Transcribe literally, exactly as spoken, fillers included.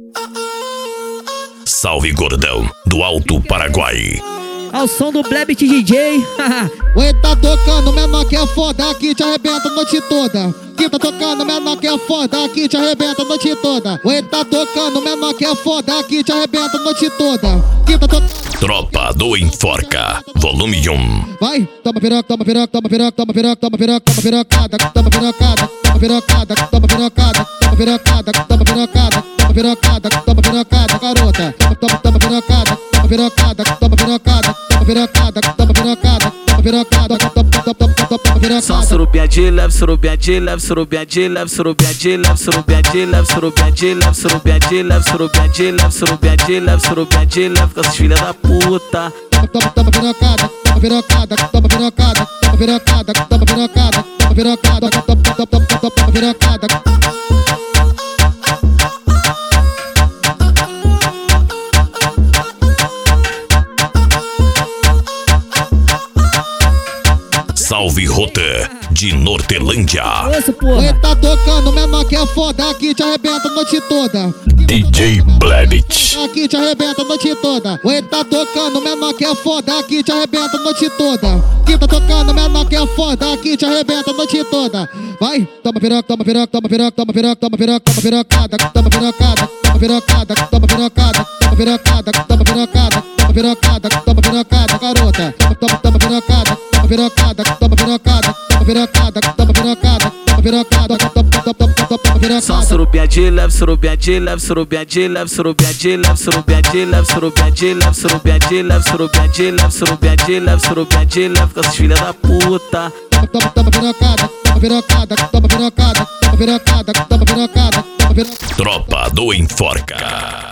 Salve gordão, do Alto Paraguai. Ao som do Blebit D J. Oi, tá tocando menor que é foda, aqui te arrebenta a noite toda. Que tá tocando menor que é foda, aqui te arrebenta a noite toda. Oi, tá tocando menor que é foda, aqui te arrebenta a noite toda. Que tá tocando. Tropa do Enforca, volume um. Vai, toma piroca, toma piroca, toma piroca, toma piroca, toma piroca, toma pirocada, toma pirocada, toma pirocada, toma pirocada, toma pirocada, toma pirocada, toma pirocada, toma pirocada, garota. Toma, toma pirocada, toma pirocada, toma pirocada, toma pirocada, toma pirocada, toma pirocada, toma, toma, toma, toma pirocada. Só surubia de leve, surubia de leve, surubia de leve, surubia de leve, surubia de leve, surubia de leve, surubia de leve, surubia de leve, surubia de leve, surubia de leve, com essas filhas da puta. Toma, toma pirocada, toma pirocada, toma pirocada, toma pirocada, toma pirocada, toma pirocada, toma, toma, toma, toma pirocada. Salve Rota, de Nortelândia. Nossa, porra. Oi, tá tocando menor que é foda, aqui te arrebenta a noite toda. D J Blebit. Aqui te arrebenta a noite toda. Oi, tá tocando menor que é foda, aqui te arrebenta a noite toda. Que tá tocando menor que é foda, aqui te arrebenta a noite toda. Vai, toma piroca, toma piroca, toma piroca, toma piroca, toma piroca, toma pirocada, toma pirocada, toma pirocada, toma pirocada, toma pirocada, toma pirocada, toma pirocada, toma pirocada, garota. Toma, toma pirocada, toma pirocada, toma pirocada, toma pirocada, toma pirocada, toma pirocada, toma, toma, toma, toma pirocada. Só surubia de leve, surubia de leve, surubia de leve, surubia de leve, surubia de leve, surubia de leve, surubia de leve, surubia de leve, surubia de leve, surubia de leve, com essas filhas da puta. Toma, toma pirocada, toma pirocada, toma pirocada, toma pirocada, toma pirocada, toma pirocada. Tropa do Enforca.